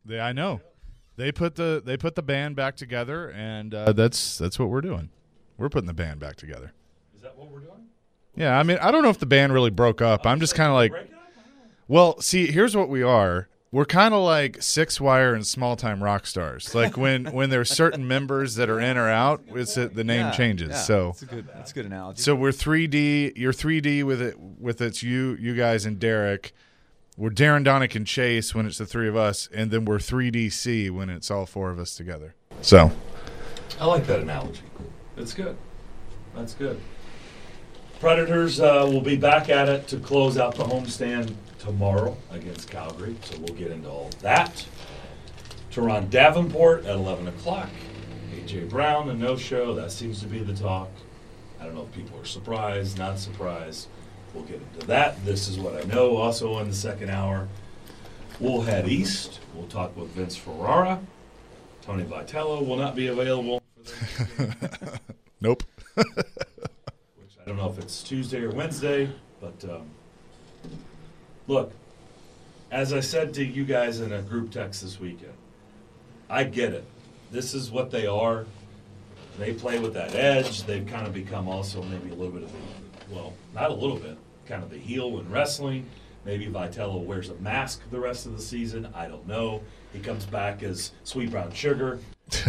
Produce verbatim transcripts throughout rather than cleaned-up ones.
They, I know. They put the they put the band back together, and uh, that's that's what we're doing. We're putting the band back together. Is that what we're doing? Yeah, I mean, I don't know if the band really broke up. I'm just kind of like, well, see, here's what we are. We're kind of like Six Wire and Small Time Rock Stars. Like when, when there's certain members that are in or out, it's a, the name yeah, changes. Yeah, so that's a good that's a good analogy. So we're three D. You're three D with it with it's you you guys and Derek. We're Darren, Donick, and Chase when it's the three of us, and then we're three D C when it's all four of us together. So I like that analogy. That's good. That's good. Predators uh, will be back at it to close out the homestand tomorrow against Calgary, so we'll get into all of that. Teron Davenport at eleven o'clock. A J Brown, the no-show, that seems to be the talk. I don't know if people are surprised, not surprised. We'll get into that. This is what I know. Also in the second hour, we'll head east. We'll talk with Vince Ferrara. Tony Vitello will not be available. Nope. Which I don't know if it's Tuesday or Wednesday, but um, look, as I said to you guys in a group text this weekend, I get it. This is what they are. They play with that edge. They've kind of become also maybe a little bit of the, well, not a little bit, kind of the heel in wrestling. Maybe Vitello wears a mask the rest of the season. I don't know. He comes back as Sweet Brown Sugar.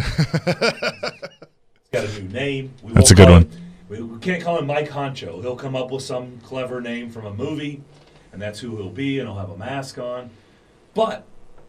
Got a new name. We That's a won't good call one. him- we, we can't call him Mike Honcho. He'll come up with some clever name from a movie, and that's who he'll be, and he'll have a mask on. But,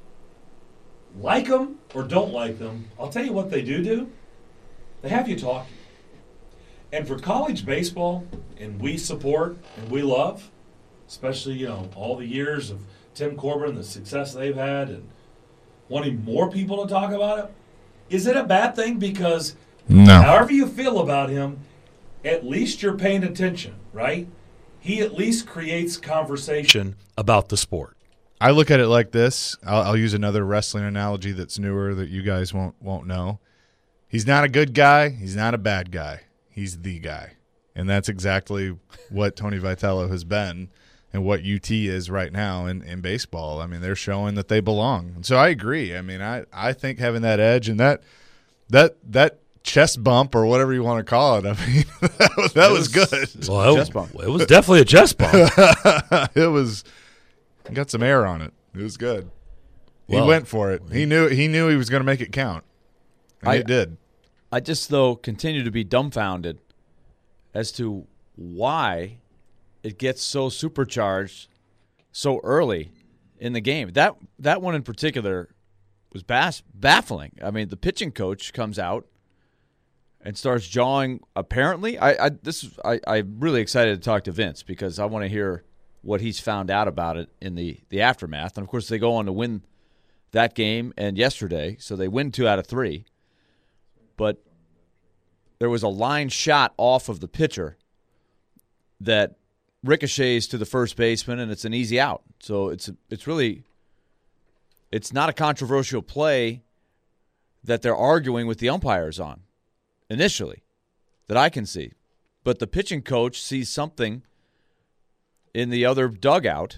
like them or don't like them, I'll tell you what they do do. They have you talking. And for college baseball, and we support and we love, especially, you know, all the years of Tim Corbin, the success they've had, and wanting more people to talk about it, is it a bad thing? Because No. however you feel about him, at least you're paying attention, right? He at least creates conversation about the sport. I look at it like this. I'll, I'll use another wrestling analogy that's newer that you guys won't won't know. He's not a good guy. He's not a bad guy. He's the guy. And that's exactly what Tony Vitello has been and what U T is right now in, in baseball. I mean, they're showing that they belong. And so I agree. I mean, I, I think having that edge and that that that chest bump or whatever you want to call it, I mean, that was, that was, was good. Well, chest bump. It was definitely a chest bump. It was got some air on it. It was good. He Well, went for it. He knew he knew he was going to make it count. And I- it did. I just, though, continue to be dumbfounded as to why it gets so supercharged so early in the game. That that one in particular was bass, baffling. I mean, the pitching coach comes out and starts jawing. Apparently, I, I this is, I, I'm really excited to talk to Vince because I want to hear what he's found out about it in the, the aftermath. And, of course, they go on to win that game and yesterday, so they win two out of three. But there was a line shot off of the pitcher that ricochets to the first baseman, and it's an easy out. So it's it's really it's not a controversial play that they're arguing with the umpires on initially that I can see. But the pitching coach sees something in the other dugout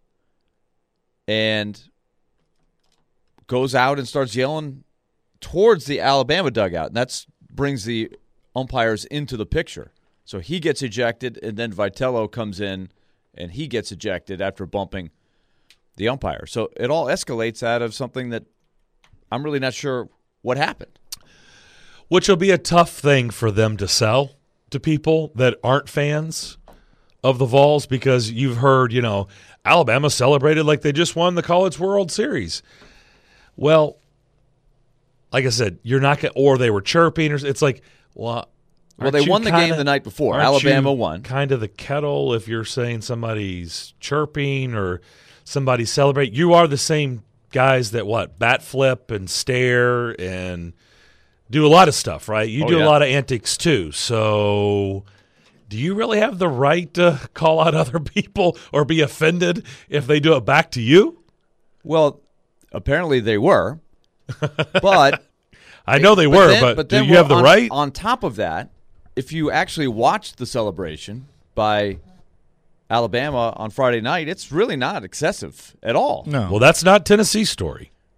and goes out and starts yelling towards the Alabama dugout, and that brings the umpires into the picture. So he gets ejected, and then Vitello comes in, and he gets ejected after bumping the umpire. So it all escalates out of something that I'm really not sure what happened. Which will be a tough thing for them to sell to people that aren't fans of the Vols because you've heard, you know, Alabama celebrated like they just won the College World Series. Well, like I said, you're not going to, or they were chirping, or it's like, well, Well, they won the kinda, game the night before. Alabama won. Kind of the kettle if you're saying somebody's chirping or somebody celebrate. You are the same guys that what bat flip and stare and do a lot of stuff, right? You oh, do yeah. a lot of antics too. So, do you really have the right to call out other people or be offended if they do it back to you? Well, apparently they were, but I know they but were, then, but, but do then you have the on, right? On top of that, if you actually watched the celebration by Alabama on Friday night, it's really not excessive at all. No. Well, that's not Tennessee's story.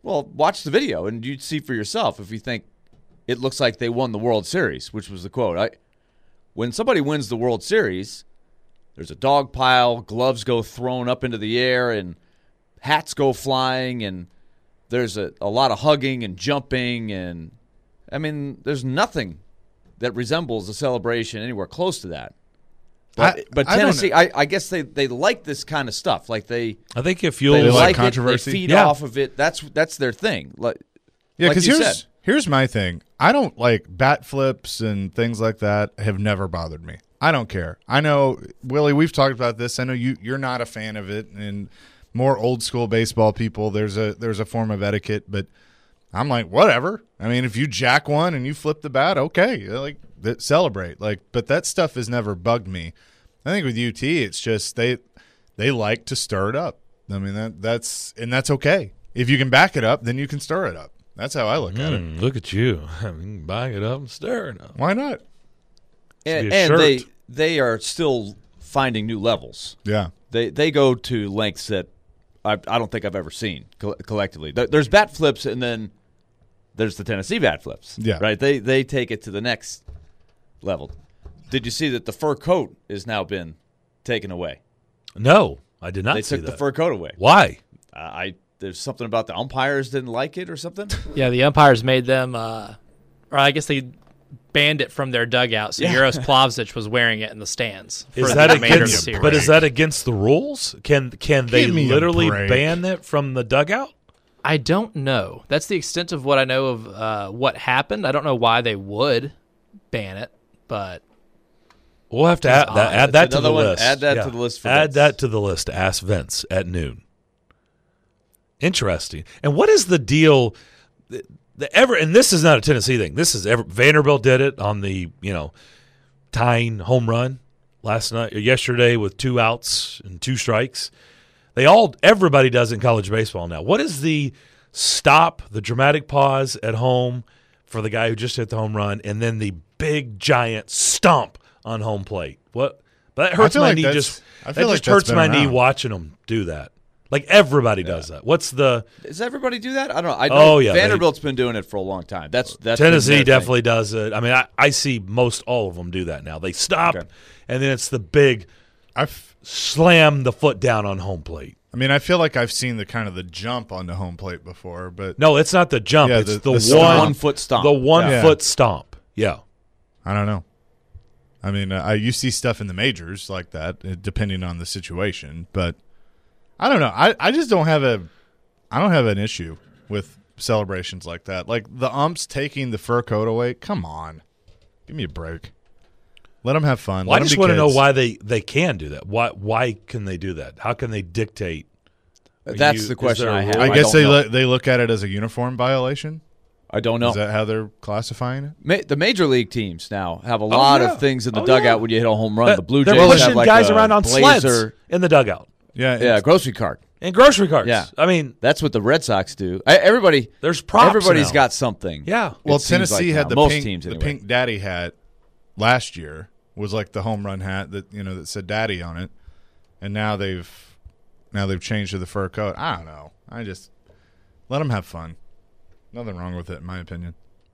Well, watch the video, and you'd see for yourself if you think it looks like they won the World Series, which was the quote. I, when somebody wins the World Series, there's a dog pile, gloves go thrown up into the air, and hats go flying, and there's a, a lot of hugging and jumping. And, I mean, there's nothing that resembles a celebration anywhere close to that. But, I, but I Tennessee, I, I guess they, they like this kind of stuff. Like they, I think if they you'll like like controversy? it, they feed Yeah. off of it. That's that's their thing. Like, Yeah, like because you here's said. here's my thing. I don't like bat flips and things like that. Have never bothered me. I don't care. I know, Willie. We've talked about this. I know you you're not a fan of it, and more old school baseball people. There's a there's a form of etiquette, but I'm like whatever. I mean, if you jack one and you flip the bat, okay, like that, celebrate. Like, but that stuff has never bugged me. I think with U T, it's just they they like to stir it up. I mean that that's and that's okay. If you can back it up, then you can stir it up. That's how I look at it. Mm, look at you. I mean, buying it up and stirring it up. Why not? And, be a and shirt. they they are still finding new levels. Yeah. They they go to lengths that I I don't think I've ever seen co- collectively. There- There's bat flips, and then there's the Tennessee bat flips. Yeah. right. They they take it to the next level. Did you see that the fur coat has now been taken away? No, I did not They see took that. the fur coat away. Why? Uh, I there's something about the umpires didn't like it or something. Yeah, the umpires made them, uh, or I guess they banned it from their dugout. So Yeah. Jaros Plavsic was wearing it in the stands. for Is the that remainder of the against? series. But is that against the rules? Can can they Give me a literally break. ban it from the dugout? I don't know. That's the extent of what I know of uh, what happened. I don't know why they would ban it, but We'll have to It's add that, odd. add that It's to the another one. list. Add that to the list for add Vince. that to the list. To ask Vince at noon. Interesting. And what is the deal? The, the ever and this is not a Tennessee thing. This is ever, Vanderbilt did it on the you know tying home run last night or yesterday with two outs and two strikes. They all everybody does it in college baseball now. What is the stop, the dramatic pause at home for the guy who just hit the home run, and then the big giant stomp on home plate? What? But that hurts feel my like knee. that's- Just I that feel like just that's hurts been my knee around. watching them do that. Like everybody does that. What's the Does everybody do that? I don't know. I know Oh, yeah, they- Vanderbilt's been doing it for a long time. That's that's been Tennessee their thing. definitely does it. I mean, I, I see most all of them do that now. They stop, Okay. and then it's the big I've, slam the foot down on home plate. I mean, I feel like I've seen the kind of the jump on the home plate before, but No, it's not the jump. Yeah, it's the- the, the one stomp. one foot stomp. The one Yeah. foot stomp. Yeah. I don't know. I mean, uh, I you see stuff in the majors like that, uh, depending on the situation, but I don't know. I, I just don't have a I don't have an issue with celebrations like that. Like the umps taking the fur coat away. Come on, give me a break. Let them have fun. Well, I Let 'em just be want to know kids. why they, they can do that. Why why can they do that? How can they dictate? That's you- the is question there a I have. rule? I I guess don't they know. look they look at it as a uniform violation. I don't know. Is that how they're classifying it? Ma- the major league teams now have a lot yeah. of things in the Oh, dugout yeah. when you hit a home run. The Blue They're Jays pushing have like guys a around on sleds blazer, in the dugout Yeah, yeah, it's- grocery cart. and grocery carts. Yeah. I mean, That's what the Red Sox do. I, everybody, there's props. everybody's now. got something. Yeah. Well, It seems Tennessee like had now. the Most pink, teams the anyway. pink daddy hat last year was like the home run hat that you know that said daddy on it, and now they've now they've changed to the fur coat. I don't know. I just let them have fun. Nothing wrong with it, in my opinion.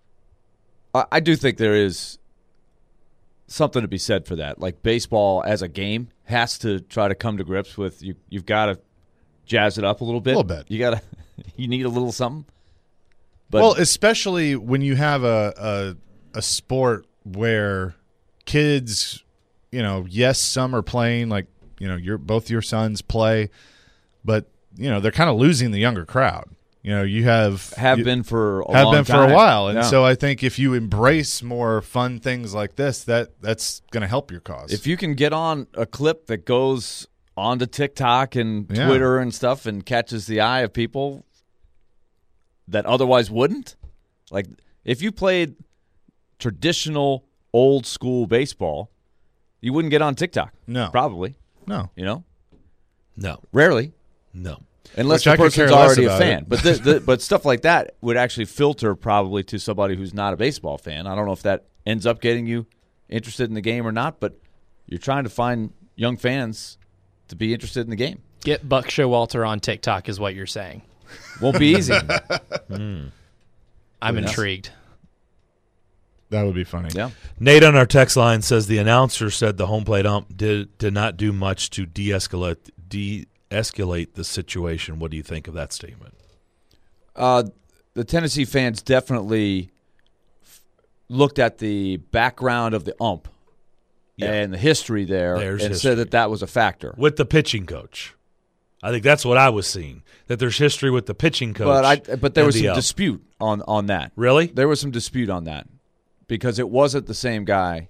I, I do think there is something to be said for that. Like baseball as a game has to try to come to grips with you. You've got to jazz it up a little bit. A little bit. You got to. You need a little something. But well, especially when you have a, a a sport where kids, you know, yes, some are playing like you know, your both your sons play, but you know they're kind of losing the younger crowd. You know, you have have you, been for a have long been for time. a while, and Yeah. so I think if you embrace more fun things like this, that that's going to help your cause. If you can get on a clip that goes onto TikTok and Yeah. Twitter and stuff and catches the eye of people that otherwise wouldn't, like if you played traditional old school baseball, you wouldn't get on TikTok. no, Probably, no, you know, No. rarely, No. unless Which the I could care person's less already a about fan. it. But the, the, but stuff like that would actually filter probably to somebody who's not a baseball fan. I don't know if that ends up getting you interested in the game or not, but you're trying to find young fans to be interested in the game. get Buck Showalter on TikTok is what you're saying. Won't be easy. I'm Yes. intrigued. That would be funny. Yeah. Nate on our text line says the announcer said the home plate ump did did not do much to de-escalate de-escalate the situation. What do you think of that statement? Uh, the Tennessee fans definitely f- looked at the background of the ump Yeah. and the history there There's and history. said that that was a factor. With the pitching coach. I think that's what I was seeing, that there's history with the pitching coach. But I but there and was the some ump. dispute on, on that. Really? There was some dispute on that because it wasn't the same guy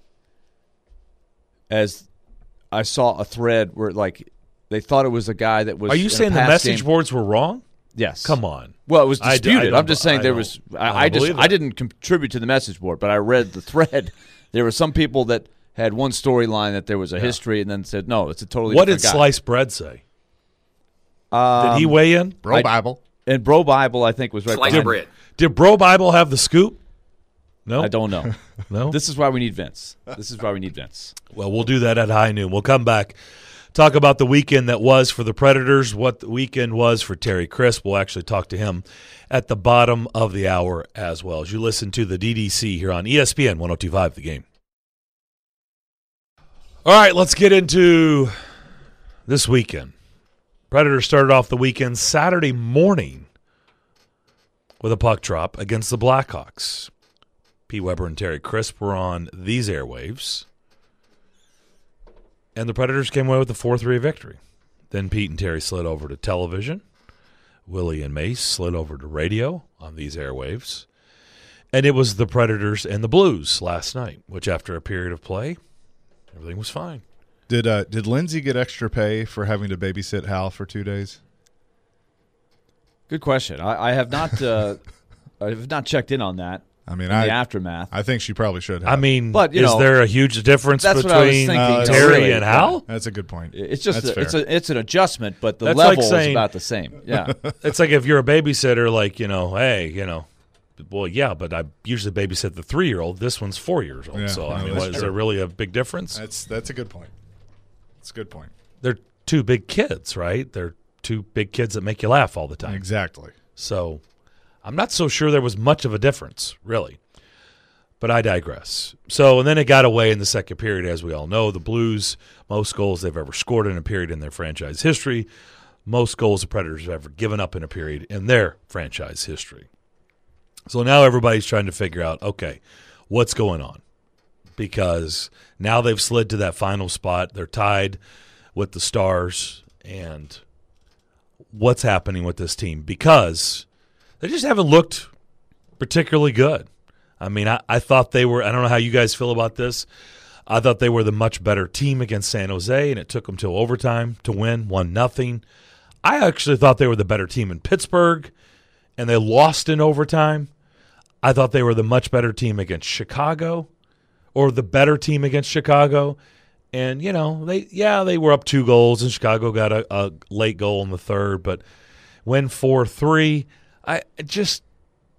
as I saw a thread where like they thought it was a guy that was Are you in a saying the past message game. boards were wrong? Yes. Come on. Well, it was I d- I disputed. don't I'm just bu- saying I there don't- was. I I, don't I just believe I that. didn't contribute to the message board, but I read the thread. There were some people that had one storyline that there was a history, and then said no, it's a totally What did different guy. Sliced Bread say? Um, Did he weigh in? Bro I- Bible. And Bro Bible, I think, was right Slice behind. bread. Did Bro Bible have the scoop? No? I don't know. No? This is why we need Vince. This is why we need Vince. Well, we'll do that at high noon. We'll come back, talk about the weekend that was for the Predators, what the weekend was for Terry Crisp. We'll actually talk to him at the bottom of the hour as well as you listen to the D D C here on E S P N one oh two point five The Game. All right, let's get into this weekend. Predators started off the weekend Saturday morning with a puck drop against the Blackhawks. Pete Weber and Terry Crisp were on these airwaves. And the Predators came away with a four three victory. Then Pete and Terry slid over to television. Willie and Mace slid over to radio on these airwaves. And it was the Predators and the Blues last night, which after a period of play, everything was fine. Did uh, did Lindsay get extra pay for having to babysit Hal for two days? Good question. I, I have not. Uh, I have not checked in on that. I mean, In I the aftermath. I think she probably should have. I mean, But, you is know, there a huge difference that's what I was between thinking, Uh, Terry really. and Hal? That's a good point. It's just That's a, it's fair. a it's an adjustment, but the That's level like saying- is about the same. Yeah. It's like if you're a babysitter, like, you know, hey, you know, well, yeah, but I usually babysit the three-year-old. This one's four years old. Yeah, so, I no, mean, that's what, is true. there really a big difference? That's that's a good point. That's a good point. They're two big kids, right? They're two big kids that make you laugh all the time. Exactly. So I'm not so sure there was much of a difference, really. But I digress. So, and then it got away in the second period, as we all know. The Blues, most goals they've ever scored in a period in their franchise history. Most goals the Predators have ever given up in a period in their franchise history. So now everybody's trying to figure out, okay, what's going on? Because now they've slid to that final spot. They're tied with the Stars. And what's happening with this team? Because they just haven't looked particularly good. I mean, I, I thought they were – I don't know how you guys feel about this. I thought they were the much better team against San Jose, and it took them till overtime to win, one nothing. I actually thought they were the better team in Pittsburgh, and they lost in overtime. I thought they were the much better team against Chicago, or the better team against Chicago. And, you know, they yeah, they were up two goals, and Chicago got a, a late goal in the third, but win four three. I just –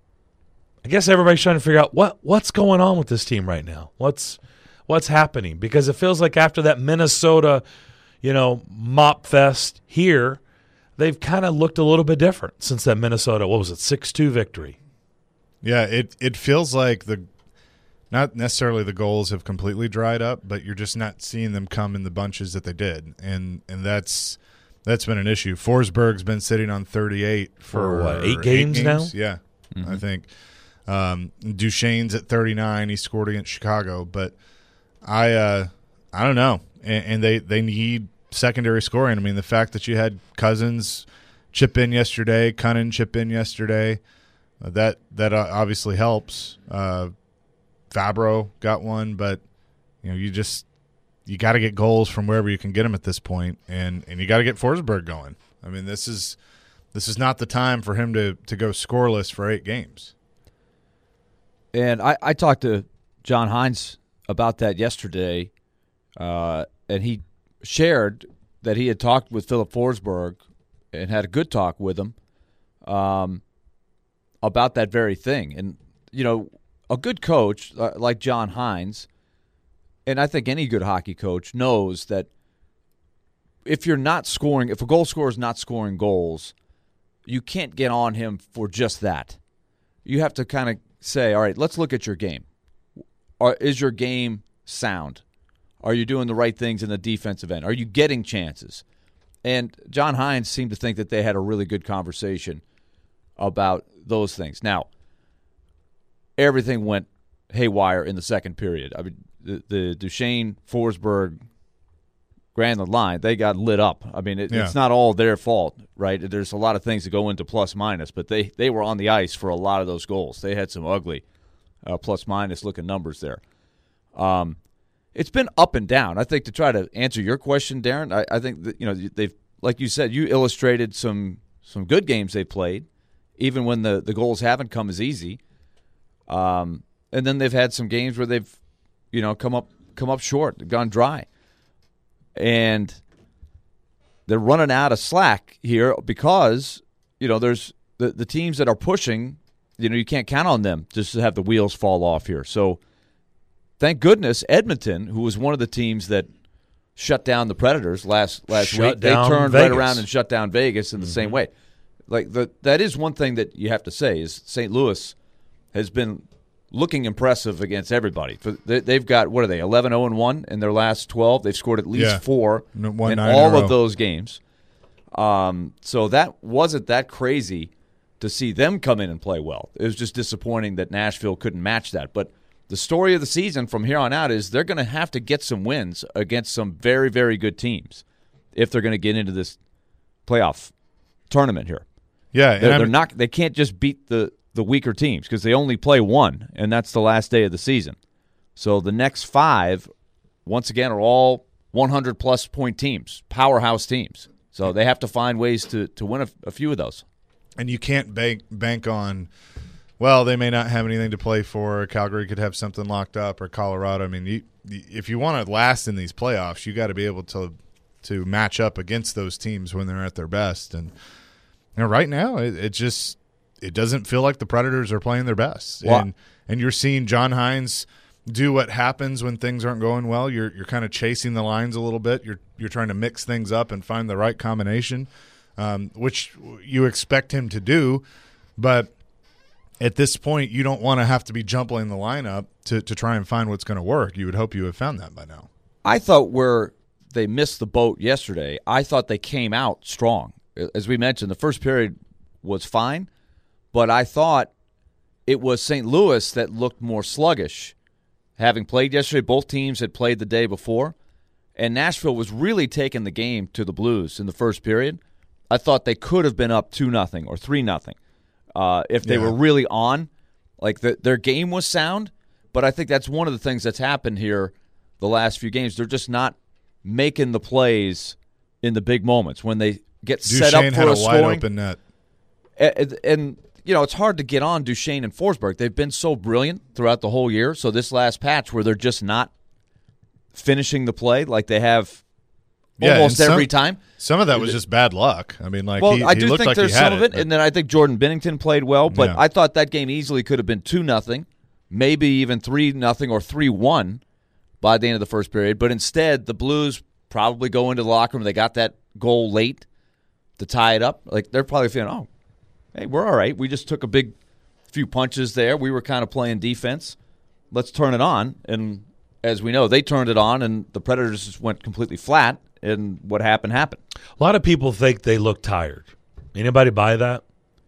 I guess everybody's trying to figure out what what's going on with this team right now. What's what's happening? Because it feels like after that Minnesota, you know, mop fest here, they've kind of looked a little bit different since that Minnesota, what was it, six two victory. Yeah, it it feels like the not necessarily the goals have completely dried up, but you're just not seeing them come in the bunches that they did, and and that's that's been an issue. Forsberg's been sitting on thirty-eight for, For what, eight games now? Yeah, I think. Um, Duchesne's at thirty-nine. He scored against Chicago, but I uh, I don't know, and, and they they need secondary scoring. I mean, the fact that you had Cousins chip in yesterday, Cunnin chip in yesterday, uh, that that uh, obviously helps. Uh, Fabro got one, but you know, you just you got to get goals from wherever you can get them at this point, and and you got to get Forsberg going. I mean, this is this is not the time for him to to go scoreless for eight games. And I, I talked to John Hines about that yesterday, uh, and he shared that he had talked with Philip Forsberg and had a good talk with him um, about that very thing. And, you know, a good coach uh, like John Hines, and I think any good hockey coach knows that if you're not scoring, if a goal scorer is not scoring goals, you can't get on him for just that. You have to kind of say, all right, let's look at your game. Or is your game sound? Are you doing the right things in the defensive end? Are you getting chances? And John Hines seemed to think that they had a really good conversation about those things. Now, everything went haywire in the second period. I mean, the, the Duchesne, Forsberg, Granlund line, they got lit up. I mean, it, Yeah. it's not all their fault, right? There's a lot of things that go into plus-minus, but they, they were on the ice for a lot of those goals. They had some ugly uh, plus-minus looking numbers there. Um, it's been up and down. I think to try to answer your question, Darren, I, I think that, you know, they've, like you said, you illustrated some some good games they played, even when the, the goals haven't come as easy. Um, and then they've had some games where they've, you know, come up come up short, they've gone dry. And they're running out of slack here because, you know, there's the, the teams that are pushing, you know, you can't count on them just to have the wheels fall off here. So thank goodness Edmonton, who was one of the teams that shut down the Predators last last Shut week, they down turned Vegas. right around and shut down Vegas in the Mm-hmm. same way. Like the, that is one thing that you have to say is Saint Louis has been looking impressive against everybody. For they, they've got, what are they, eleven oh one in their last twelve. They've scored at least Yeah. four No, one in nine in all a of row. those games. Um, so that wasn't that crazy to see them come in and play well. It was just disappointing that Nashville couldn't match that. But the story of the season from here on out is they're going to have to get some wins against some very, very good teams if they're going to get into this playoff tournament here. Yeah, and They're, I'm- they're not. They can't just beat the, the weaker teams because they only play one, and that's the last day of the season. So the next five, once again, are all one hundred plus point teams, powerhouse teams. So they have to find ways to, to win a, a few of those. and you can't bank bank on, well, they may not have anything to play for. Calgary could have something locked up, or Colorado. I mean, you, if you want to last in these playoffs, you got to be able to to match up against those teams when they're at their best. And you know, right now, it, it just it doesn't feel like the Predators are playing their best. Well, and and you're seeing John Hines do what happens when things aren't going well. You're you're kind of chasing the lines a little bit. You're you're trying to mix things up and find the right combination, um, which you expect him to do. But at this point, you don't want to have to be jumbling the lineup to, to try and find what's going to work. You would hope you have found that by now. I thought where they missed the boat yesterday, I thought they came out strong. As we mentioned, the first period was fine, but I thought it was Saint Louis that looked more sluggish. Having played yesterday, both teams had played the day before, and Nashville was really taking the game to the Blues in the first period. I thought they could have been up two nothing or three nothing uh, if they Yeah. were really on. Like the, their game was sound, but I think that's one of the things that's happened here the last few games. They're just not making the plays in the big moments when they get set up Duchesne for had a, a wide scoring. open net. And, and, you know, it's hard to get on Duchesne and Forsberg. They've been so brilliant throughout the whole year. So this last patch where they're just not finishing the play like they have Yeah, almost and some- every time. Some of that was just bad luck. I mean, like Well, he, I he do looked think like there's he had some of it, but- and then I think Jordan Binnington played well, but Yeah. I thought that game easily could have been two nothing, maybe even three nothing or three one by the end of the first period. But instead, the Blues probably go into the locker room. They got that goal late to tie it up. Like they're probably feeling, oh, hey, we're all right. We just took a big few punches there. We were kind of playing defense. Let's turn it on. And as we know, they turned it on, and the Predators just went completely flat. And what happened happened. A lot of people think they look tired. Anybody buy that?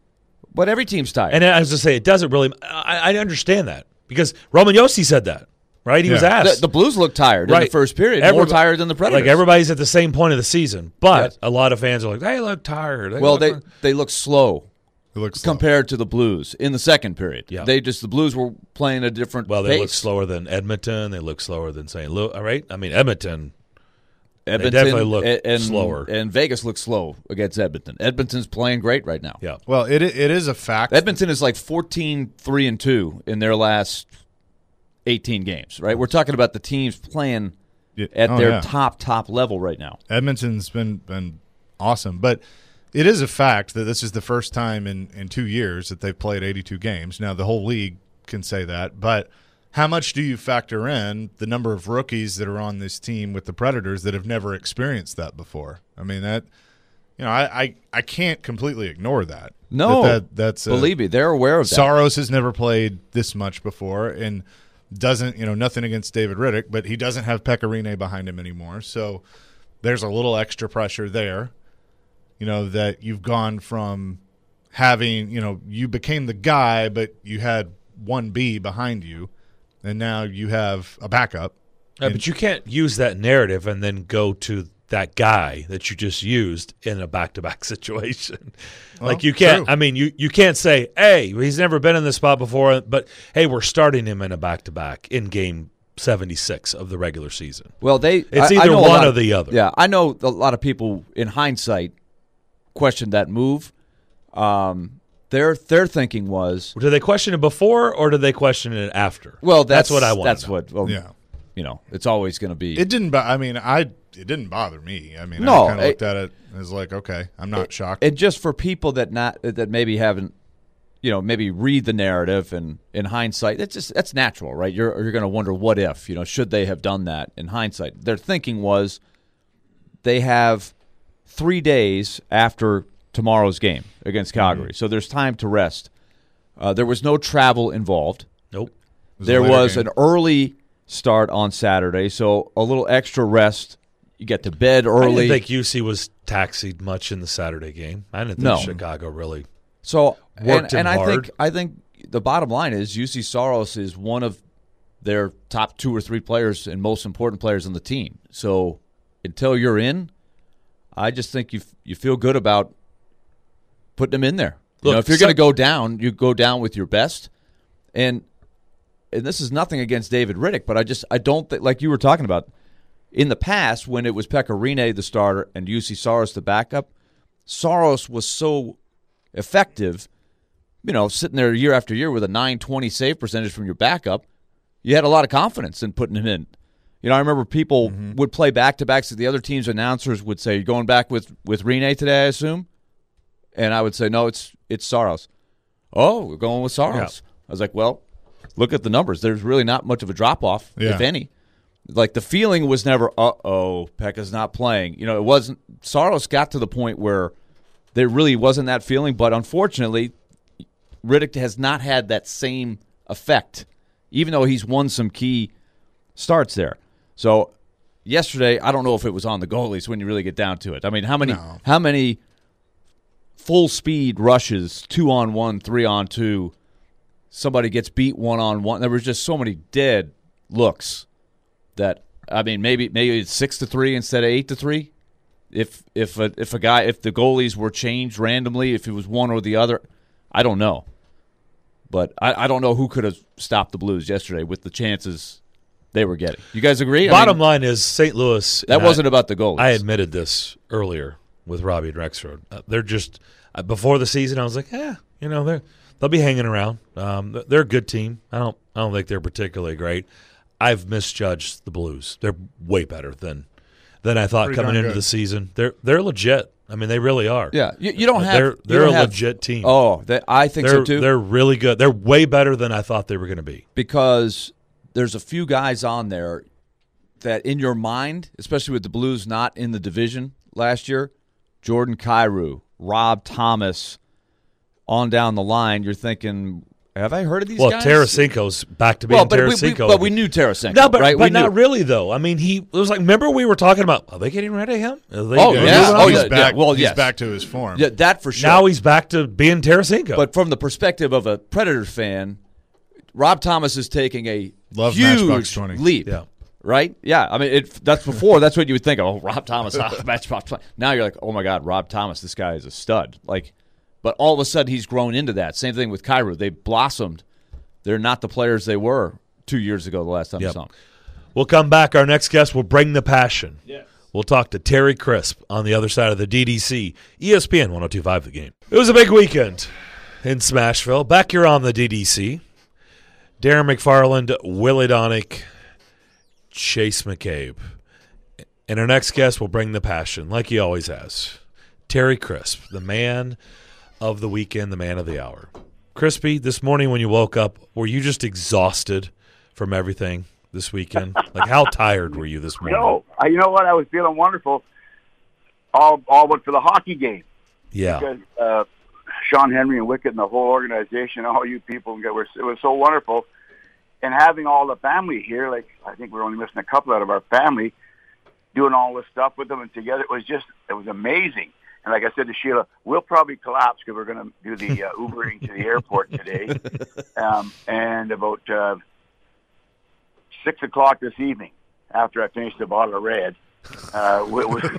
But every team's tired. And as I say, it doesn't really. I, I understand that because Roman Yossi said that, right? He was Yeah. asked. The, the Blues looked tired in Right. the first period, Every- more tired than the Predators. Like everybody's at the same point of the season, but Yes. a lot of fans are like, "They look tired." They well, look they like-" they look slow it looks slow. compared to the Blues in the second period. Yeah. They just the Blues were playing a different well, they pace. look slower than Edmonton. They look slower than Saint Louis. All right, I mean Edmonton. Edmonton definitely look and, and, slower. and Vegas looks slow against Edmonton. Edmonton's playing great right now. Yeah, Well, it it is a fact. Edmonton is like fourteen three and two in their last eighteen games, right? We're talking about the teams playing Yeah. at Oh, their yeah. top top level right now. Edmonton's been been awesome, but it is a fact that this is the first time in, in two years that they've played eighty-two games. Now, the whole league can say that, but how much do you factor in the number of rookies that are on this team with the Predators that have never experienced that before? I mean, that you know, I, I, I can't completely ignore that. No, that, that that's uh, believe me, they're aware of that. Saros has never played this much before, and doesn't, you know, nothing against David Riddick, but he doesn't have Pekka Rinne behind him anymore. So there's a little extra pressure there. You know, that you've gone from having, you know, you became the guy, but you had one B behind you, and now you have a backup. Yeah, And- but you can't use that narrative and then go to that guy that you just used in a back-to-back situation. Well, like you can't. true. I mean, you you can't say, "Hey, he's never been in this spot before," but hey, we're starting him in a back-to-back in game seventy-six of the regular season. Well, they It's I- I either know a one lot or of- the other. Yeah, I know a lot of people in hindsight questioned that move. Um, their their thinking was, Did they question it before or did they question it after? well, that's, what I want. That's what. Well, Yeah. you know, it's always going to be. It didn't. Bo- I mean, I it didn't bother me. I mean, No, I kind of it- looked at it as like, okay, I'm not shocked. And just for people that not that maybe haven't, you know, maybe read the narrative and in hindsight, that's just that's natural, right? You're you're going to wonder what if, you know, should they have done that in hindsight? Their thinking was they have three days after tomorrow's game against Calgary, so there's time to rest. Uh, there was no travel involved. Nope. It a There later was game. an early start on Saturday, so a little extra rest. You get to bed I early. didn't think U C was taxied much in the Saturday game. I didn't think No. Chicago really. So Worked and, and him I hard. think I think the bottom line is U C Saros is one of their top two or three players and most important players on the team. So until you're in, I just think you you feel good about putting him in there. You Look, know, if you're so- going to go down, you go down with your best. And and this is nothing against David Riddick, but I just I don't think, like you were talking about, in the past when it was Pekka Rinne the starter and U C Saros the backup, Saros was so effective, you know, sitting there year after year with a nine twenty save percentage from your backup, you had a lot of confidence in putting him in. You know, I remember people would play back-to-backs. The other team's announcers would say, "You're going back with, with Rinne today, I assume?" And I would say, "No, it's it's Saros." "Oh, we're going with Saros." I was like, well, look at the numbers. There's really not much of a drop-off, Yeah. if any. Like, the feeling was never, uh-oh, Pekka's not playing. You know, it wasn't – Saros got to the point where there really wasn't that feeling, but unfortunately, Riddick has not had that same effect, even though he's won some key starts there. So yesterday, I don't know if it was on the goalies when you really get down to it. I mean, how many No. how many full-speed rushes, two-on-one, three-on-two, somebody gets beat one-on-one? There was just so many dead looks that, I mean, maybe maybe it's six to three instead of eight to three. If if a, if a guy if the goalies were changed randomly, if it was one or the other, I don't know. But I, I don't know who could have stopped the Blues yesterday with the chances they were getting. You guys agree? I Bottom mean, line is Saint Louis. that and wasn't I, about the goalies. I admitted this earlier with Robbie and Rexroad. Uh, they're just uh, before the season. I was like, yeah, you know, they they'll be hanging around. Um, they're a good team. I don't I don't think they're particularly great. I've misjudged the Blues. They're way better than than I thought Pretty coming darn into good. the season. They're they're legit. I mean, they really are. Yeah, you, you don't have. They're you they're don't a have- legit team. Oh, that, I think they're so too. they're really good. They're way better than I thought they were going to be. Because there's a few guys on there that in your mind, especially with the Blues not in the division last year, Jordan Kyrou, Rob Thomas, on down the line, you're thinking, have I heard of these Well, guys? Tarasenko's back to being well, but we, we, Tarasenko. but we knew Tarasenko, No, but, right? but we not knew. really, though. I mean, he it was like, remember we were talking about, are they getting rid of him? Are they Oh, moving yeah. He's, on? Oh, he's yeah, yeah. back. Well, he's yes. back to his form. Yeah, that for sure. Now he's back to being Tarasenko. But from the perspective of a Predators fan, Rob Thomas is taking a Love huge Matchbox twenty. leap. Yeah. Right? Yeah. I mean, it, that's before. That's what you would think. Oh, Rob Thomas, ah, Matchbox twenty. Now you're like, oh my God, Rob Thomas, this guy is a stud. Like, but all of a sudden he's grown into that. Same thing with Kyrou. They blossomed. They're not the players they were two years ago. The last time Yep. I saw them. We'll come back. Our next guest will bring the passion. Yes. We'll talk to Terry Crisp on the other side of the D D C. E S P N one oh two point five The Game. It was a big weekend in Smashville. Back here on the D D C. Darren McFarland, Willie Donick, Chase McCabe. And our next guest will bring the passion, like he always has. Terry Crisp, the man of the weekend, the man of the hour. Crispy, this morning when you woke up, were you just exhausted from everything this weekend? Like, how tired were you this morning? No, I, you know what? I was feeling wonderful. all all went for the hockey game. Yeah. Because uh, Sean Henry and Wickett and the whole organization, all you people, it was, it was so wonderful. And having all the family here, like I think we're only missing a couple out of our family, doing all this stuff with them and together, it was just, it was amazing. And like I said to Sheila, we'll probably collapse because we're going to do the uh, Ubering to the airport today. Um, and about uh, six o'clock this evening, after I finish the bottle of red, uh, we'll, we'll,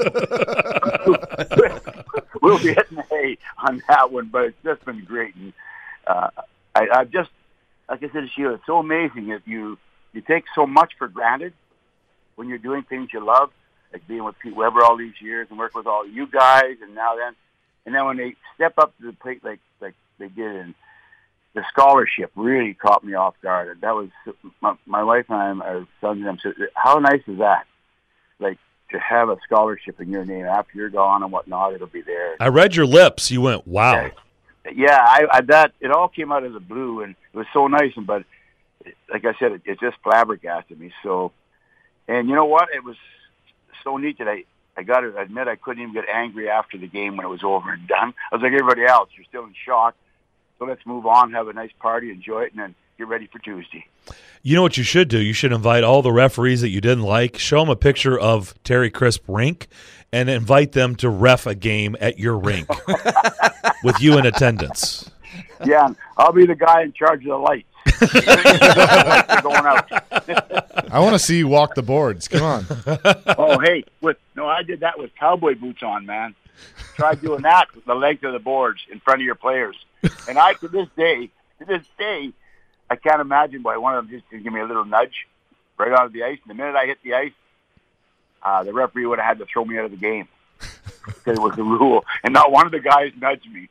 we'll be hitting hay on that one. But it's just been great. And uh, I, I've just, like I said to Sheila, it's so amazing that you, you take so much for granted when you're doing things you love, like being with Pete Weber all these years and work with all you guys, and now then, and then when they step up to the plate like like they did, and the scholarship really caught me off guard. And that was my, my wife and I, our sons and them said, "How nice is that? Like to have a scholarship in your name after you're gone and whatnot, it'll be there." I read your lips. You went, wow. Yeah, I, I that it all came out of the blue, and it was so nice. And but like I said, it, it just flabbergasted me. So, and you know what? It was so neat that I I got to admit I couldn't even get angry after the game when it was over and done. I was like everybody else, you're still in shock. So let's move on, have a nice party, enjoy it, and then get ready for Tuesday. You know what you should do? You should invite all the referees that you didn't like, show them a picture of Terry Crisp rink, and invite them to ref a game at your rink with you in attendance. Yeah, I'll be the guy in charge of the lights. Going out. I want to see you walk the boards. Come on. Oh, hey, with no, I did that with cowboy boots on, man. Try doing that with the length of the boards in front of your players. And I, to this day, to this day, I can't imagine why one of them just didn't give me a little nudge right onto the ice. And the minute I hit the ice, uh, the referee would have had to throw me out of the game because it was the rule. And not one of the guys nudged me.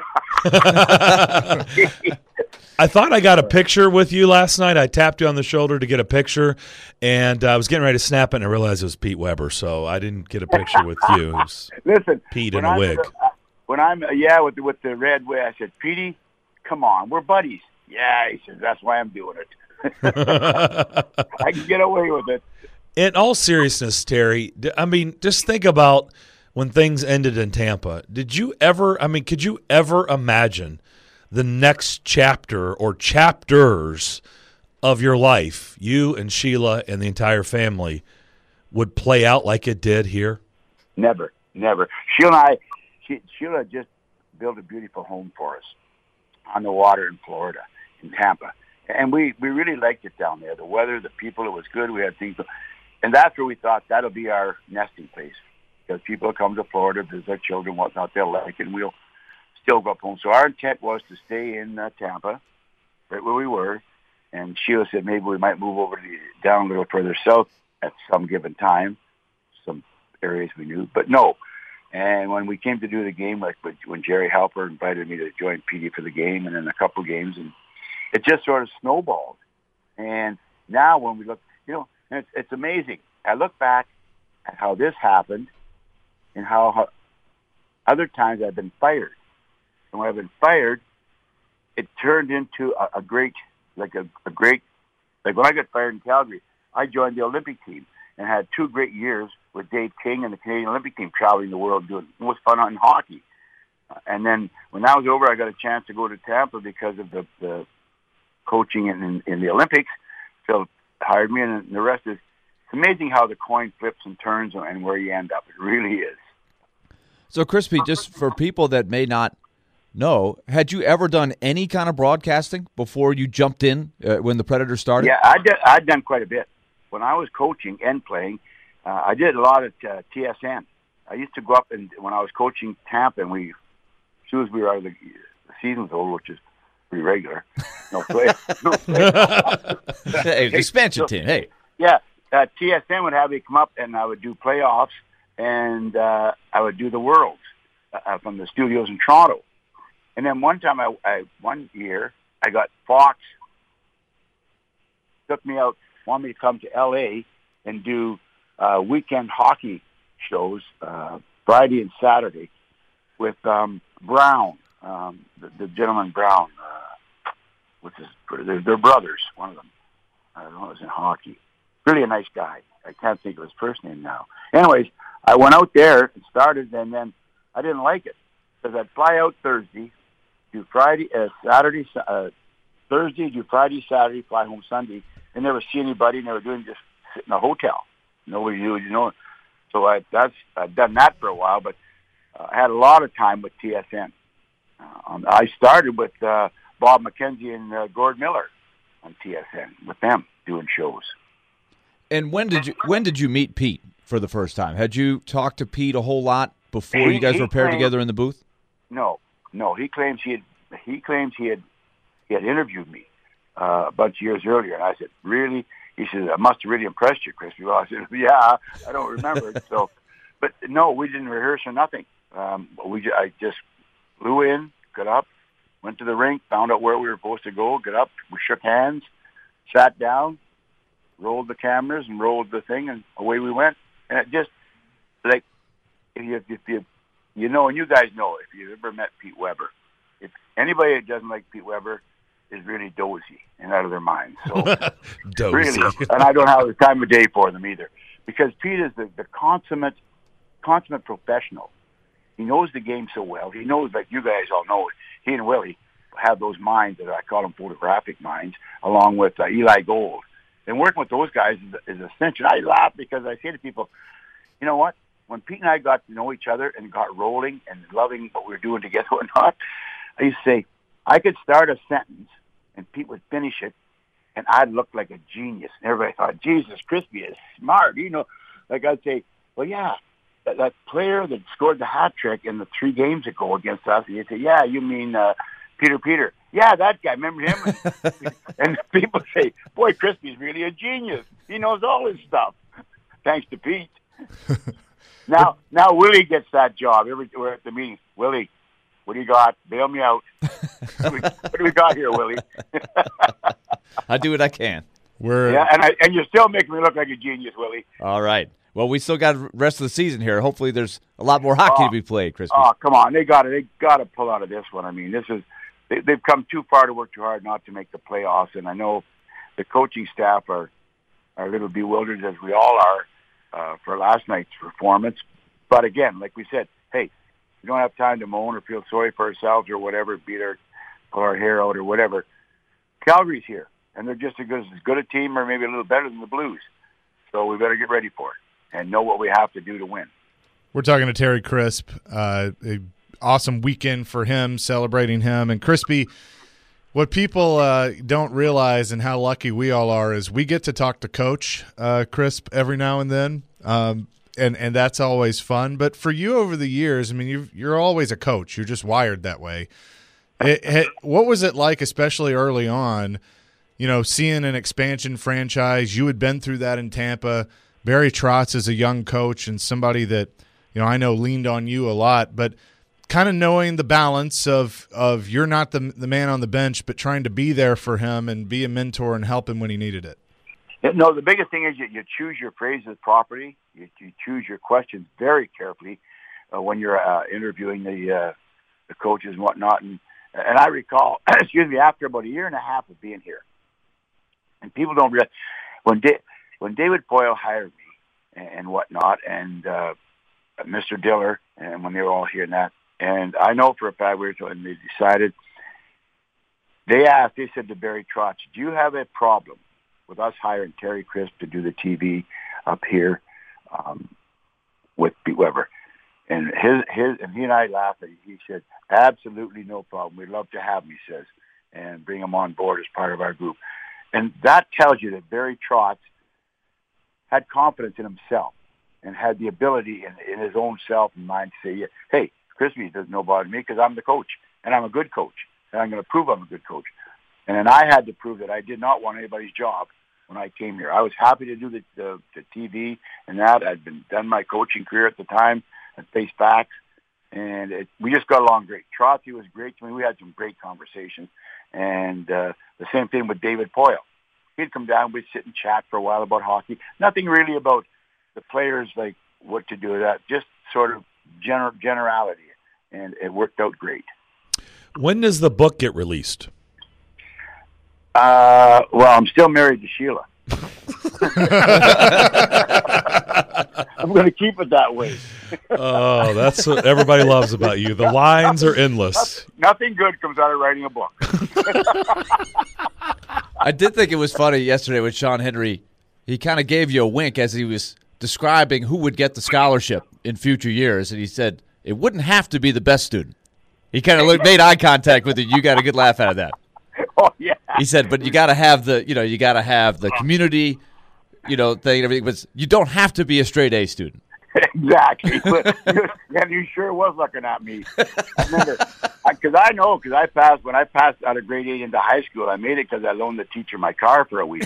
I thought I got a picture with you last night. I tapped you on the shoulder to get a picture, and I was getting ready to snap it, and I realized it was Pete Weber, so I didn't get a picture with you. It was Listen, Pete in a a wig. Uh, when I'm, uh, yeah, with the, with the red wig, I said, Petey, come on, we're buddies. Yeah, he says, that's why I'm doing it. I can get away with it. In all seriousness, Terry, I mean, just think about when things ended in Tampa. Did you ever, I mean, could you ever imagine the next chapter or chapters of your life, you and Sheila and the entire family, would play out like it did here? Never, never. Sheila and I, she, Sheila just built a beautiful home for us on the water in Florida, in Tampa. And we, we really liked it down there. The weather, the people, it was good. We had things. And that's where we thought that'll be our nesting place. Because people come to Florida, visit their children, whatnot, they'll like it, and we'll still go up home. So our intent was to stay in uh, Tampa, right where we were. And Sheila said maybe we might move over to the, down a little further south at some given time, some areas we knew. But no. And when we came to do the game, like when Jerry Halper invited me to join Petey for the game and then a couple of games, and it just sort of snowballed. And now when we look, you know, and it's, it's amazing. I look back at how this happened and how, how other times I've been fired. And when I've been fired, it turned into a, a great, like a, a great, like when I got fired in Calgary, I joined the Olympic team and had two great years with Dave King and the Canadian Olympic team traveling the world doing it was fun on hockey. Uh, and then when that was over, I got a chance to go to Tampa because of the, the coaching in, in, in the Olympics. Phil hired me, and the rest is, it's amazing how the coin flips and turns and where you end up. It really is. So, Crispy, just for people that may not know, had you ever done any kind of broadcasting before you jumped in uh, when the Predators started? Yeah, I did, I'd done quite a bit. When I was coaching and playing, uh, I did a lot at uh, T S N. I used to go up, and when I was coaching Tampa, and we, as soon as we were out of the, the season's over, which is pretty regular, no play. No play. Hey, expansion so, team, hey. Yeah, uh, T S N would have me come up, and I would do playoffs, and uh, I would do the Worlds uh, from the studios in Toronto. And then one time, I, I one year, I got Fox took me out, wanted me to come to L A and do uh, weekend hockey shows, uh, Friday and Saturday, with um, Brown, um, the, the gentleman Brown, uh, which is they're, they're brothers, one of them. I don't know, it was in hockey. Really a nice guy. I can't think of his first name now. Anyways, I went out there and started, and then I didn't like it because I'd fly out Thursday, do Friday, uh, Saturday, uh, Thursday, do Friday, Saturday, fly home Sunday, and never see anybody. Never doing just sit in a hotel. Nobody knew, you know. So I that's I've done that for a while, but uh, I had a lot of time with T S N. Uh, um, I started with uh, Bob McKenzie and uh, Gord Miller on T S N with them doing shows. And when did you when did you meet Pete for the first time? Had you talked to Pete a whole lot before He- you guys he were paired claimed- together in the booth? No, no. He claims he had. He claims he had. He had interviewed me uh, a bunch of years earlier, and I said, "Really?" He said, "I must have really impressed you, Chris." Well, I said, "Yeah, I don't remember." So, but no, we didn't rehearse or nothing. Um, we ju- I just flew in, got up, went to the rink, found out where we were supposed to go, got up, we shook hands, sat down, rolled the cameras, and rolled the thing, and away we went. And it just like if you if you you know, and you guys know if you've ever met Pete Weber, if anybody that doesn't like Pete Weber is really dozy and out of their minds. So Dozy. really, and I don't have the time of day for them either, because Pete is the, the consummate, consummate professional. He knows the game so well. He knows, like you guys all know, he and Willie have those minds that I call them photographic minds, along with uh, Eli Gold. And working with those guys is, is essential. I laugh because I say to people, you know what? When Pete and I got to know each other and got rolling and loving what we were doing together or not, I used to say, I could start a sentence and Pete would finish it, and I'd look like a genius. And everybody thought, Jesus, Crispy is smart. You know, like I'd say, well, yeah, that, that player that scored the hat trick in the three games ago against us, and you'd say, yeah, you mean uh, Peter Peter. Yeah, that guy. Remember him? And people say, boy, Crispy's really a genius. He knows all his stuff. Thanks to Pete. Now, now Willie gets that job. Every, we're at the meetings. Willie, what do you got? Bail me out. what, do we, what do we got here, Willie? I do what I can. We're Yeah, and I, and you're still making me look like a genius, Willie. All right. Well, we still got the rest of the season here. Hopefully, there's a lot more hockey Oh. to be played, Crispy. Oh, come on. They got to They got to pull out of this one. I mean, this is they, they've come too far to work too hard not to make the playoffs. And I know the coaching staff are, are a little bewildered, as we all are, uh, for last night's performance. But again, like we said, hey, we don't have time to moan or feel sorry for ourselves or whatever, beat our, pull our hair out or whatever. Calgary's here, and they're just as good, as good a team or maybe a little better than the Blues. So we better get ready for it and know what we have to do to win. We're talking to Terry Crisp. Uh, a awesome weekend for him, celebrating him. And Crispy, what people uh, don't realize and how lucky we all are is we get to talk to Coach uh, Crisp every now and then, um, and, and that's always fun. But for you over the years, I mean, you've, you're always a coach. You're just wired that way. It, it, what was it like, especially early on, you know, seeing an expansion franchise? You had been through that in Tampa. Barry Trotz is a young coach and somebody that, you know, I know leaned on you a lot, but kind of knowing the balance of, of you're not the the man on the bench, but trying to be there for him and be a mentor and help him when he needed it. No, the biggest thing is you, you choose your phrases properly. You, you choose your questions very carefully uh, when you're uh, interviewing the uh, the coaches and whatnot. And and I recall, excuse me, after about a year and a half of being here, and people don't realize when da- when David Poile hired me and, and whatnot, and uh, Mister Diller, and when they were all here and that, and I know for a fact we were talking, they decided. They asked. They said to Barry Trotz, "Do you have a problem with us hiring Terry Crisp to do the T V up here um, with Pete Weber?" And his his and he and I laughed. And he said, "Absolutely no problem. We'd love to have him," he says, "and bring him on board as part of our group." And that tells you that Barry Trotz had confidence in himself and had the ability in, in his own self and mind to say, "Hey, Crispy doesn't know about me because I'm the coach, and I'm a good coach, and I'm going to prove I'm a good coach." And then I had to prove that I did not want anybody's job when I came here. I was happy to do the, the, the T V and that. I'd been done my coaching career at the time and faced facts, and it, we just got along great. Trotzy was great to me. We had some great conversations, and uh, the same thing with David Poile. He'd come down, we'd sit and chat for a while about hockey. Nothing really about the players, like what to do with that, just sort of gener- generality, and it worked out great. When does the book get released? Uh, well, I'm still married to Sheila, I'm going to keep it that way. Oh, that's what everybody loves about you. The lines are endless. Nothing good comes out of writing a book. I did think it was funny yesterday with Sean Henry. He kind of gave you a wink as he was describing who would get the scholarship in future years, and he said it wouldn't have to be the best student. He kind of made eye contact with you. You got a good laugh out of that. Oh yeah. He said, but you got to have the, you know, you got to have the community, you know, thing and everything. But you don't have to be a straight A student. Exactly. But, and you sure was looking at me. I remember, because I, I know, because I passed, when I passed out of grade eight into high school, I made it because I loaned the teacher my car for a week.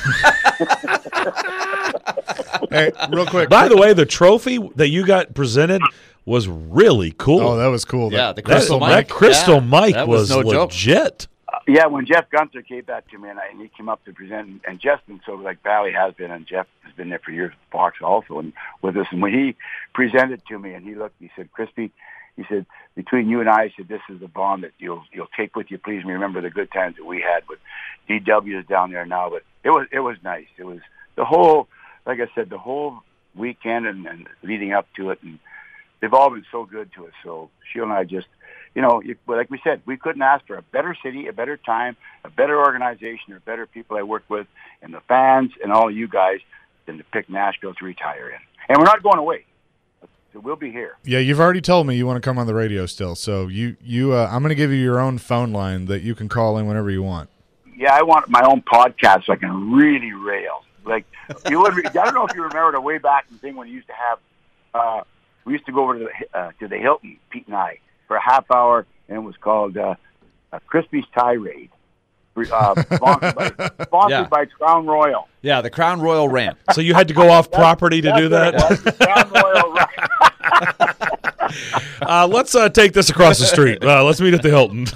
Hey, real quick. By the way, the trophy that you got presented was really cool. Oh, that was cool. Yeah, That- the that, Crystal that Mike. Crystal Yeah, Mike that was, was no joke. legit. Yeah, when Jeff Gunther gave that to me, and, I, and he came up to present, and Jeff's been so like Valley has been, and Jeff has been there for years with Fox also, and with us. And when he presented to me, and he looked, he said, "Crispy," he said, "between you and I," he said, "this is the bond that you'll you'll take with you. Please remember the good times that we had with D Ws down there now." But it was it was nice. It was the whole, like I said, the whole weekend and, and leading up to it, and they've all been so good to us. So Sheila and I just. You know, you, like we said, we couldn't ask for a better city, a better time, a better organization, or better people I work with, and the fans and all you guys than to pick Nashville to retire in. And we're not going away. So we'll be here. Yeah, you've already told me you want to come on the radio still. So you, you, uh, I'm going to give you your own phone line that you can call in whenever you want. Yeah, I want my own podcast so I can really rail. Like, you would. I don't know if you remember the way back thing when we used to have, uh, we used to go over to the, uh, to the Hilton, Pete and I, for a half hour, and it was called uh, uh, Crispy's Tirade, uh, sponsored, by, sponsored Yeah. by Crown Royal. Yeah, the Crown Royal rant. So you had to go off property to do that? That's what it was, Crown Royal. Right. Uh, let's uh, take this across the street. Uh, let's meet at the Hilton.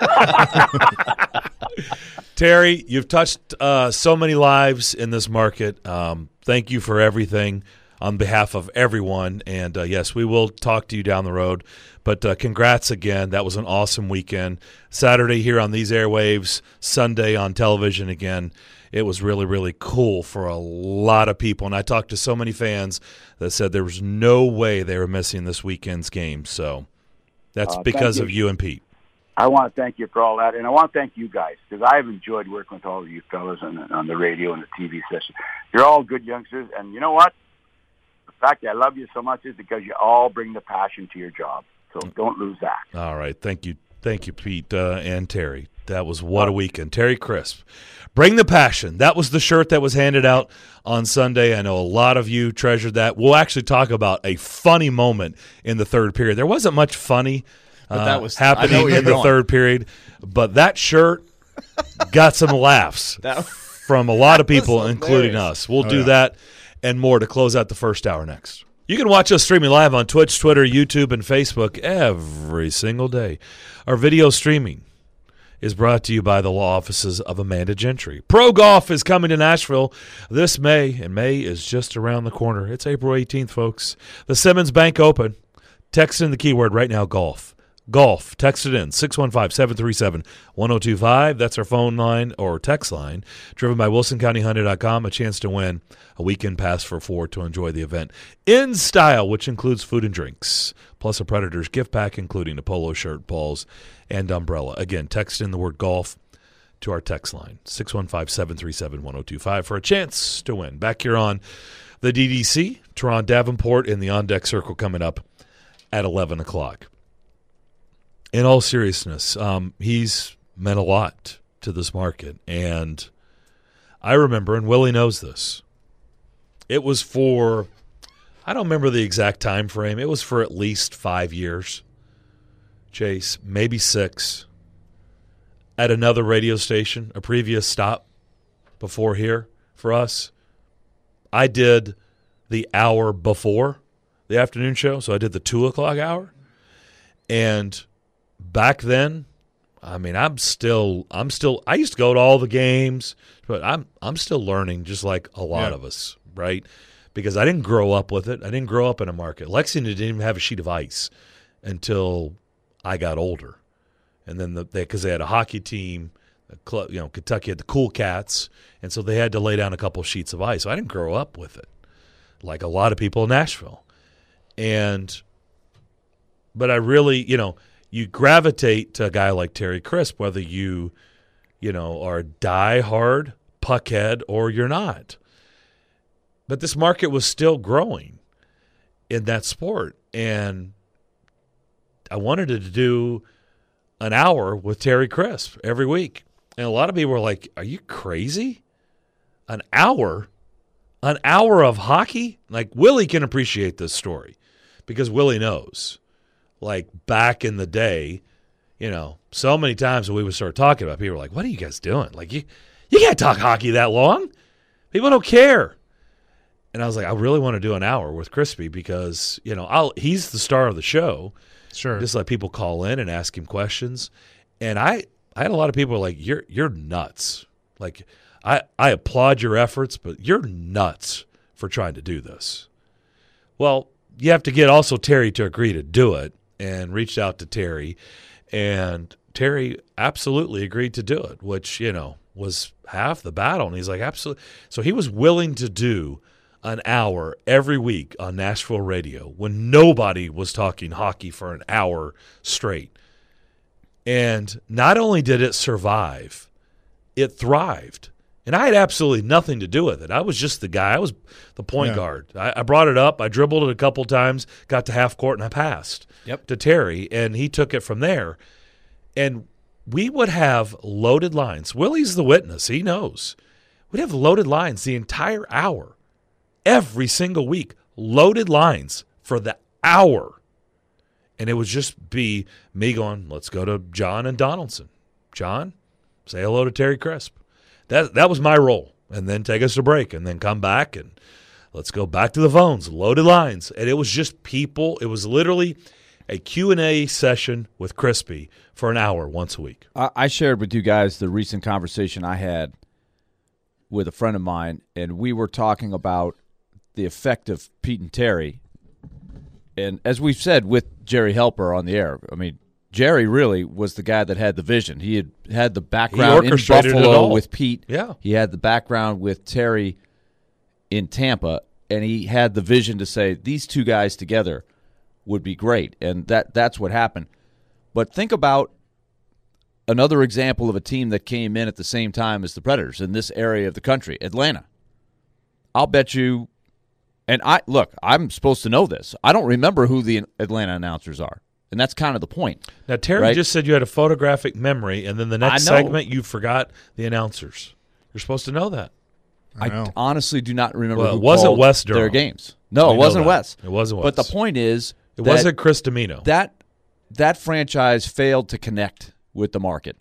Terry, you've touched uh, so many lives in this market. Um, thank you for everything on behalf of everyone. And, uh, yes, we will talk to you down the road. But uh, congrats again. That was an awesome weekend. Saturday here on these airwaves, Sunday on television again. It was really, really cool for a lot of people. And I talked to so many fans that said there was no way they were missing this weekend's game. So that's Uh, because thank of you. you and Pete. I want to thank you for all that, and I want to thank you guys, because I've enjoyed working with all of you fellas on, on the radio and the T V session. You're all good youngsters, and you know what? The fact that I love you so much is because you all bring the passion to your job. So don't lose that. All right. Thank you. Thank you, Pete uh, and Terry. That was what a weekend. Terry Crisp. Bring the passion. That was the shirt that was handed out on Sunday. I know a lot of you treasured that. We'll actually talk about a funny moment in the third period. There wasn't much funny uh, that was- I know happening where you're in the going. third period, but that shirt got some laughs That- from a lot of people, was including hilarious. us. We'll Oh, do yeah. that and more to close out the first hour next. You can watch us streaming live on Twitch, Twitter, YouTube, and Facebook every single day. Our video streaming is brought to you by the law offices of Amanda Gentry. Pro Golf is coming to Nashville this May, and May is just around the corner. It's April eighteenth, folks. The Simmons Bank Open. Text in the keyword right now, golf. Golf. Text it in, six one five, seven three seven, one oh two five. That's our phone line or text line, driven by Wilson County Hyundai dot com. A chance to win a weekend pass for four to enjoy the event in style, which includes food and drinks, plus a Predators gift pack, including a polo shirt, balls, and umbrella. Again, text in the word golf to our text line, six one five, seven three seven, one oh two five, for a chance to win. Back here on the D D C, Teron Davenport in the on-deck circle coming up at eleven o'clock. In all seriousness, um, he's meant a lot to this market. And I remember, and Willie knows this, it was for, I don't remember the exact time frame. It was for at least five years, Chase, maybe six, at another radio station, a previous stop before here for us. I did the hour before the afternoon show, so I did the two o'clock hour. And back then, I mean, I'm still, I'm still, I used to go to all the games, but I'm, I'm still learning just like a lot Yeah. of us, right? Because I didn't grow up with it. I didn't grow up in a market. Lexington didn't even have a sheet of ice until I got older. And then the, they, cause they had a hockey team, Cl- You know, Kentucky had the Cool Cats, and so they had to lay down a couple sheets of ice. So I didn't grow up with it, like a lot of people in Nashville. And, but I really, you know, you gravitate to a guy like Terry Crisp, whether you, you know, are a diehard puckhead or you're not. But this market was still growing in that sport, and I wanted to do an hour with Terry Crisp every week. And a lot of people were like, are you crazy? An hour? An hour of hockey? Like, Willie can appreciate this story because Willie knows. Like, back in the day, you know, so many times when we would start talking about it, people were like, what are you guys doing? Like, you, you can't talk hockey that long. People don't care. And I was like, I really want to do an hour with Crispy because, you know, I'll, he's the star of the show. Sure. Just let people call in and ask him questions. And I, I had a lot of people like, you're you're nuts. Like, I, I applaud your efforts, but you're nuts for trying to do this. Well, you have to get also Terry to agree to do it, and reached out to Terry. And Terry absolutely agreed to do it, which, you know, was half the battle. And he's like, absolutely. So he was willing to do an hour every week on Nashville radio when nobody was talking hockey for an hour straight. And not only did it survive, it thrived. And I had absolutely nothing to do with it. I was just the guy. I was the point Yeah. guard. I, I brought it up. I dribbled it a couple times, got to half court, and I passed Yep. to Terry, and he took it from there. And we would have loaded lines. Willie's the witness. He knows. We'd have loaded lines the entire hour, every single week, loaded lines for the hour. And it would just be me going, let's go to John and Donaldson. John, say hello to Terry Crisp. That that was my role. And then take us to break and then come back and let's go back to the phones, loaded lines. And it was just people. It was literally a Q and A session with Crispy for an hour once a week. I, I shared with you guys the recent conversation I had with a friend of mine, and we were talking about the effect of Pete and Terry. And as we've said with Jerry Helper on the air, I mean, Jerry really was the guy that had the vision. He had had the background in orchestrated it Buffalo all. with Pete. Yeah. He had the background with Terry in Tampa, and he had the vision to say these two guys together would be great, and that that's what happened. But think about another example of a team that came in at the same time as the Predators in this area of the country, Atlanta. I'll bet you, and I look, I'm supposed to know this. I don't remember who the Atlanta announcers are, and that's kind of the point. Now, Terry right? just said you had a photographic memory, and then the next I know. segment you forgot the announcers. You're supposed to know that. I I know. honestly do not remember Well, who it wasn't called Wes their Durham. games. No, We it know wasn't that. Wes. It wasn't But the Wes. point is It that wasn't Chris Domino. that that franchise failed to connect with the market.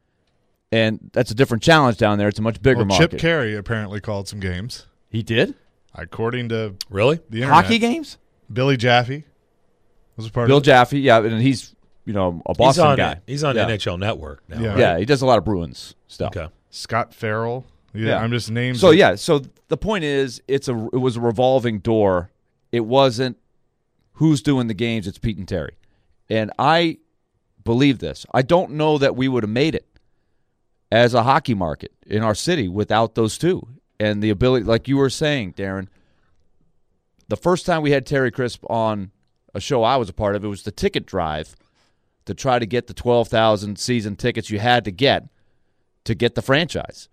And that's a different challenge down there. It's a much bigger Well, market. Chip Carey apparently called some games, He did? according to Really? the internet. Hockey games? Billy Jaffe was a part Bill of it. Jaffe, yeah, and he's, you know, a He's Boston on, guy. he's on yeah. N H L Network now. Yeah. right? Yeah, he does a lot of Bruins stuff. Okay. Scott Farrell. Yeah, Yeah. I'm just names. So that- yeah, so the point is, it's a it was a revolving door. It wasn't who's doing the games. It's Pete and Terry, and I believe this. I don't know that we would have made it as a hockey market in our city without those two and the ability, like you were saying, Darren. The first time we had Terry Crisp on a show I was a part of, it was the ticket drive to try to get the twelve thousand season tickets you had to get to get the franchise.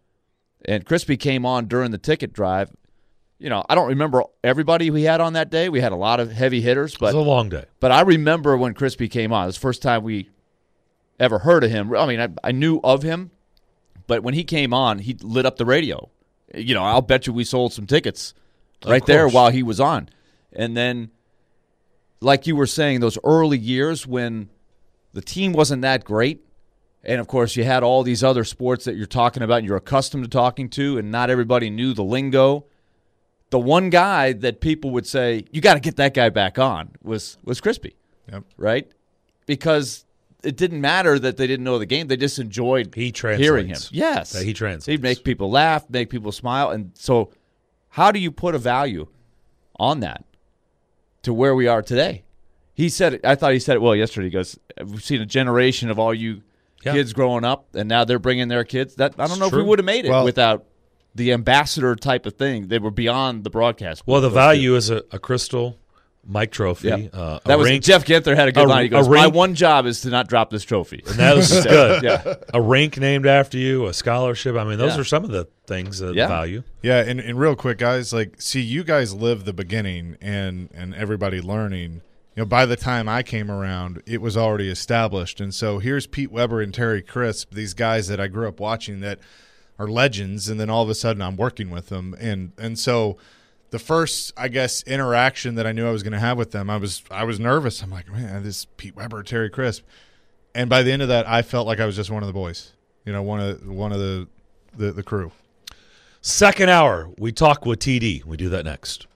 And Crispy came on during the ticket drive. You know, I don't remember everybody we had on that day. We had a lot of heavy hitters, It was but a long day. but I remember when Crispy came on. It was the first time we ever heard of him. I mean, I, I knew of him, but when he came on, he lit up the radio. You know, I'll bet you we sold some tickets right there course. while he was on. And then, like you were saying, those early years when the team wasn't that great, and, of course, you had all these other sports that you're talking about and you're accustomed to talking to, and not everybody knew the lingo. The one guy that people would say, you got to get that guy back on, was was Crispy, Yep. right? Because it didn't matter that they didn't know the game. They just enjoyed He translates. hearing him. Yes. Yeah, he translates. He'd make people laugh, make people smile. And so how do you put a value on that to where we are today? He said it, I thought he said it well yesterday. He goes, we've seen a generation of all you Yeah. kids growing up, and now they're bringing their kids. That I don't know if true. we would have made it Well- without the ambassador type of thing. They were beyond the broadcast. Well, the Those value is a, a crystal Mike trophy. Yeah. Uh, a That was rink, Jeff Ginther had a good a- line. He goes, a "My rink- one job is to not drop this trophy." and that was good. Yeah. A rink named after you, a scholarship. I mean, those Yeah. are some of the things that Yeah. value. Yeah, and, and real quick, guys, like, see, you guys live the beginning and and everybody learning. You know, by the time I came around, it was already established. And so here's Pete Weber and Terry Crisp, these guys that I grew up watching that are legends, and then all of a sudden I'm working with them. And and so the first, I guess, interaction that I knew I was going to have with them, I was I was nervous. I'm like, man, this is Pete Weber, Terry Crisp. And by the end of that, I felt like I was just one of the boys, you know, one of one of the the, the crew. Second hour, we talk with T D. We do that next.